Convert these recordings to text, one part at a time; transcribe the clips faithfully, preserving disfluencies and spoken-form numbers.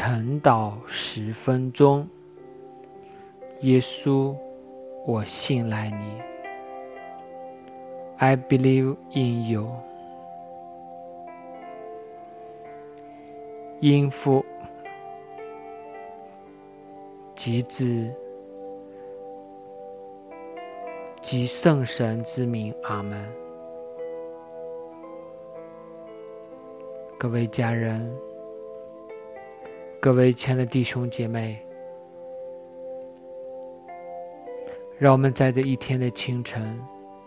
晨祷十分钟。耶稣，我信赖你。I believe in you。因父及子及圣神之名，阿们。各位家人，各位亲爱的弟兄姐妹，让我们在这一天的清晨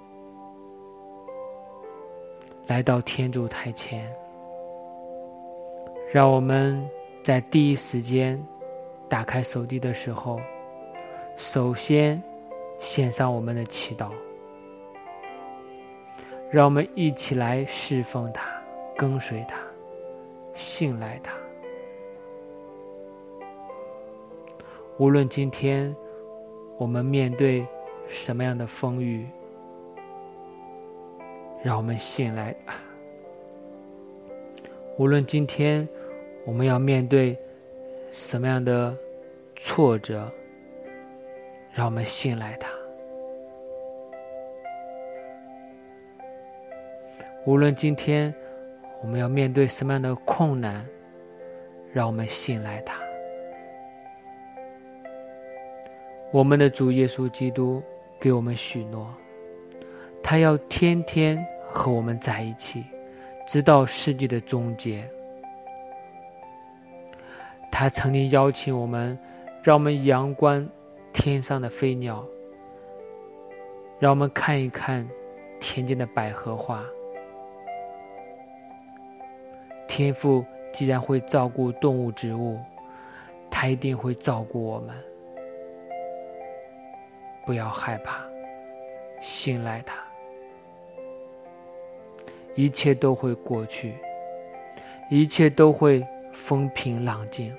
来到天主台前，让我们在第一时间打开手机的时候，首先献上我们的祈祷，让我们一起来侍奉他，跟随他，信赖他。无论今天我们面对什么样的风雨，让我们信赖他。无论今天我们要面对什么样的挫折，让我们信赖他。无论今天我们要面对什么样的困难，让我们信赖他。我们的主耶稣基督给我们许诺，他要天天和我们在一起，直到世界的终结。他曾经邀请我们，让我们仰观天上的飞鸟，让我们看一看田间的百合花。天父既然会照顾动物植物，他一定会照顾我们。不要害怕，信赖他，一切都会过去，一切都会风平浪静。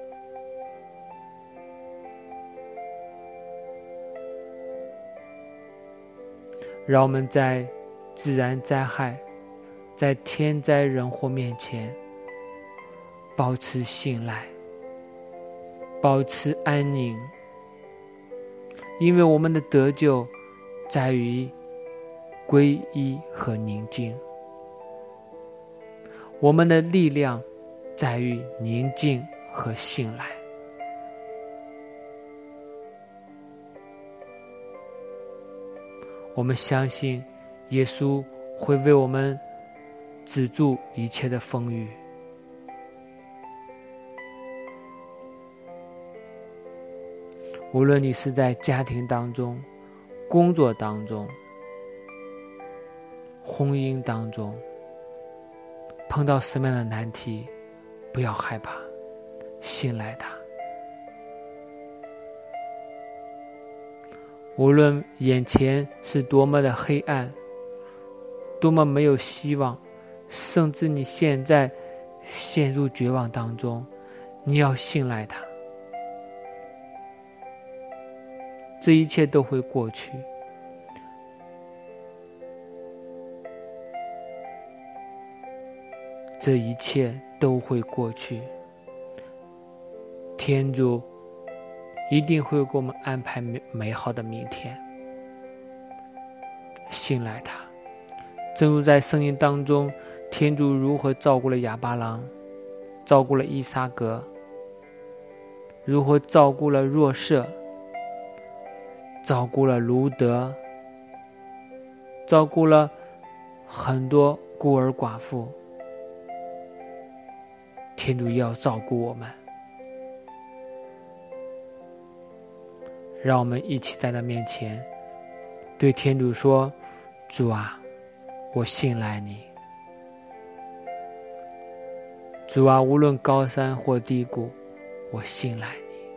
让我们在自然灾害，在天灾人祸面前保持信赖，保持安宁，因为我们的得救在于皈依和宁静，我们的力量在于宁静和信赖。我们相信耶稣会为我们止住一切的风雨。无论你是在家庭当中、工作当中、婚姻当中，碰到什么样的难题，不要害怕，信赖他。无论眼前是多么的黑暗，多么没有希望，甚至你现在陷入绝望当中，你要信赖他。这一切都会过去。这一切都会过去。天主一定会给我们安排美美好的明天。信赖他。正如在圣经当中，天主如何照顾了亚巴郎，照顾了伊撒格，如何照顾了若瑟，照顾了卢德，照顾了很多孤儿寡妇。天主要照顾我们，让我们一起在他面前对天主说：主啊，我信赖你。主啊，无论高山或低谷，我信赖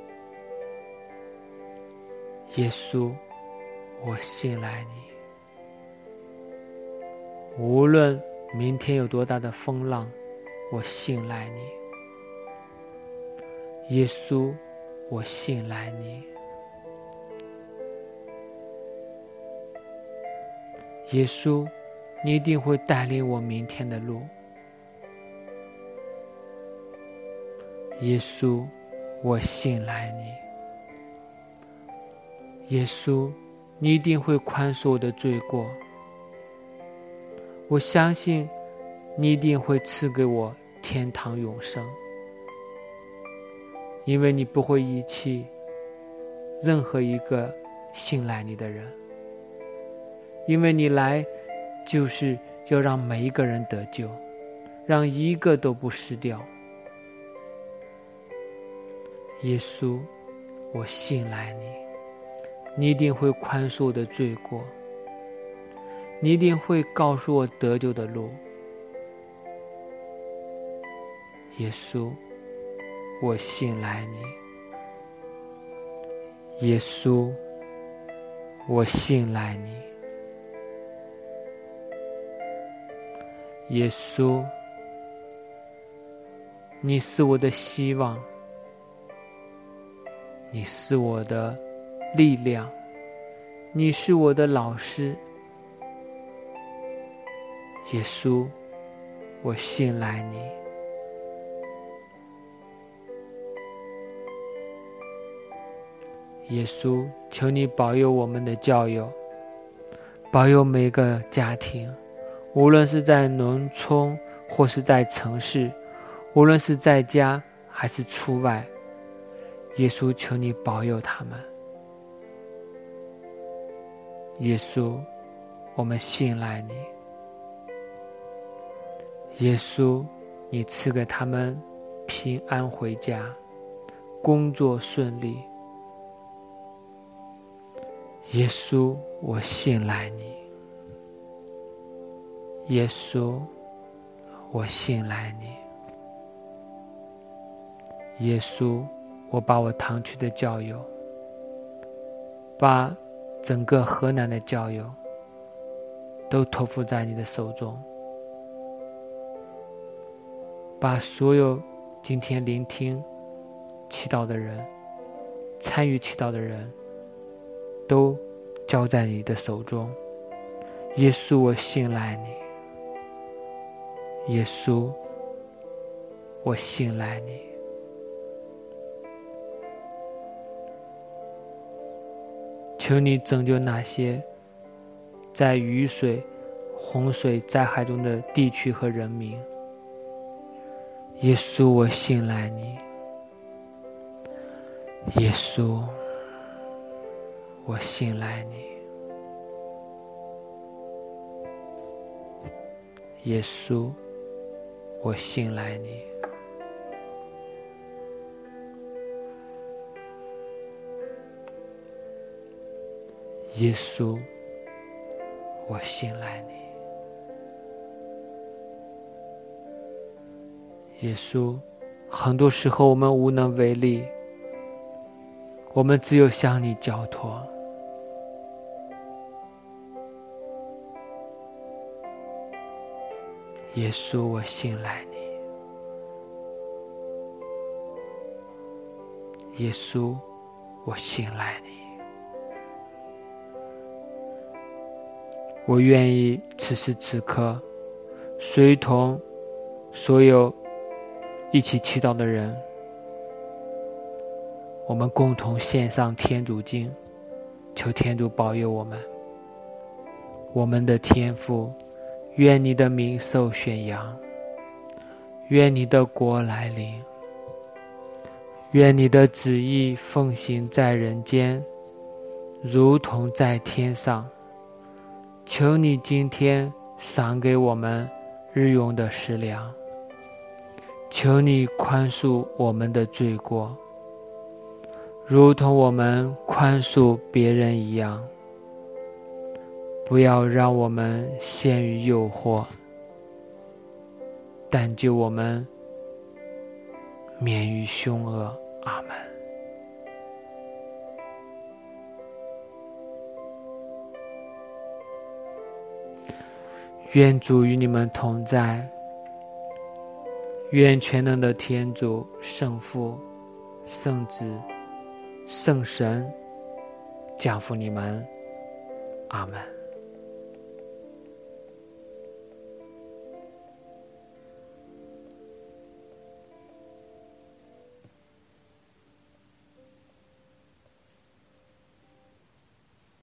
你。耶稣，我信赖你。无论明天有多大的风浪，我信赖你。耶稣，我信赖你。耶稣，你一定会带领我明天的路。 耶稣，我信赖你。耶稣，你一定会宽恕我的罪过。我相信你一定会赐给我天堂永生，因为你不会遗弃任何一个信赖你的人，因为你来就是要让每一个人得救，让一个都不失掉。耶稣，我信赖你，你一定会宽恕我的罪过，你一定会告诉我得救的路。耶稣，我信赖你。耶稣，我信赖你。耶稣，你是我的希望，你是我的力量，你是我的老师。耶稣，我信赖你。耶稣，求你保佑我们的教友，保佑每个家庭，无论是在农村或是在城市，无论是在家还是出外，耶稣，求你保佑他们。耶稣，我们信赖你。耶稣，你赐给他们平安回家，工作顺利。耶稣，我信赖你。耶稣，我信赖你。耶稣，我把我堂区的教友，把整个河南的教友都托付在你的手中，把所有今天聆听祈祷的人，参与祈祷的人都交在你的手中。耶稣，我信赖你。耶稣，我信赖你。求你拯救那些在雨水、洪水灾害中的地区和人民。耶稣，我信赖你。耶稣，我信赖你。耶稣，我信赖你。耶稣，我信赖你。耶稣，很多时候我们无能为力，我们只有向你交托。耶稣，我信赖你。耶稣，我信赖你。我愿意此时此刻随同所有一起祈祷的人，我们共同献上天主经，求天主保佑我们。我们的天父，愿你的名受宣扬，愿你的国来临，愿你的旨意奉行在人间，如同在天上。求你今天赏给我们日用的食粮，求你宽恕我们的罪过，如同我们宽恕别人一样。不要让我们陷于诱惑，但救我们免于凶恶。阿们。愿主与你们同在，愿全能的天主、圣父、圣子、圣神降福你们。阿们。